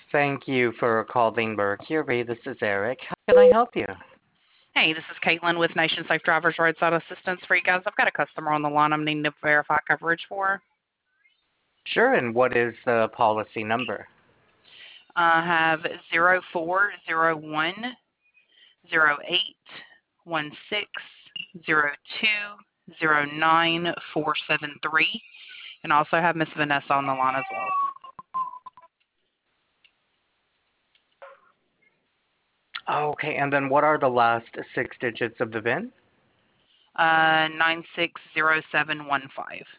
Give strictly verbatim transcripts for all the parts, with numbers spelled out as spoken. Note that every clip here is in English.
Thank you for calling Mercury. This is Eric. How can I help you? Hey, this is Caitlin with Nation Safe Drivers Roadside Assistance for you guys. I've got a customer on the line I'm needing to verify coverage for. Sure, and what is the policy number? I have zero four zero one zero eight one six zero two zero nine four seven three, and I also have Miss Vanessa on the line as well. Okay, and then what are the last six digits of the V I N? Uh, nine six zero seven one five.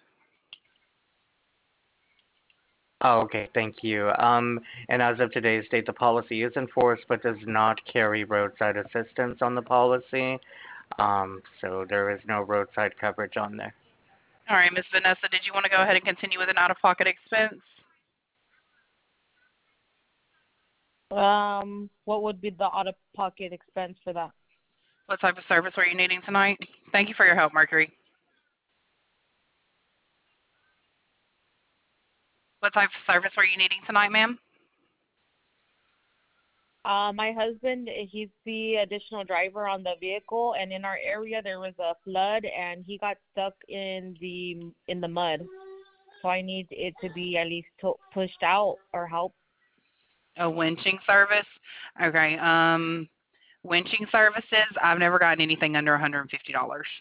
Okay, thank you. Um, and as of today's date, the policy is enforced but does not carry roadside assistance on the policy. Um, so there is no roadside coverage on there. All right, Miss Vanessa, did you want to go ahead and continue with an out-of-pocket expense? Um, what would be the out-of-pocket expense for that? What type of service were you needing tonight? Thank you for your help, Mercury. What type of service were you needing tonight, ma'am? Uh, my husband, he's the additional driver on the vehicle, and in our area there was a flood, and he got stuck in the in the mud. So I need it to be at least to- pushed out or help. A winching service? Okay. Um, winching services, I've never gotten anything under one hundred fifty dollars.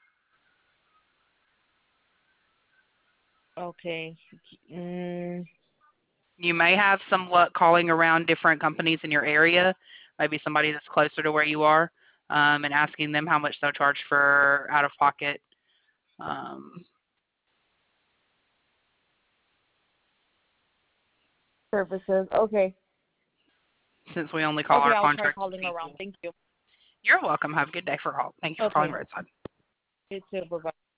Okay. Mm, You may have some luck calling around different companies in your area, maybe somebody that's closer to where you are, um, and asking them how much they'll charge for out of pocket. Um, services. Okay. since we only call Okay, our I'll try contracted calling around. people. Thank you. You're welcome. Have a good day for call. Thank you for calling Okay. Roadside. You too. Bye-bye.